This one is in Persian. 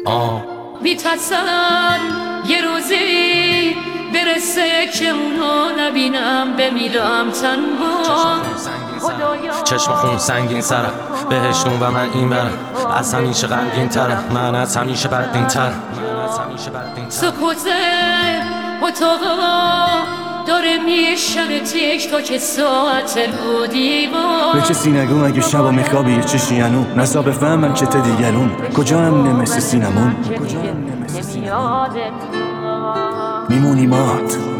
میترسم یه روزی برسه که اونو نبینم، بمیرم تنها. چشم خون سنگین سرم بهشتون و من این برم، از همیشه غمگین ترم، من از همیشه بدبین ترم. سکوته اتاقا داره میشنه تک تا که ساعت رو دیوار. به کسی نگو مگه شبا میخوابی یه چشی انو نزا بفهمم که تا دیگرون کجا هم نمسه سینمون میمونی مات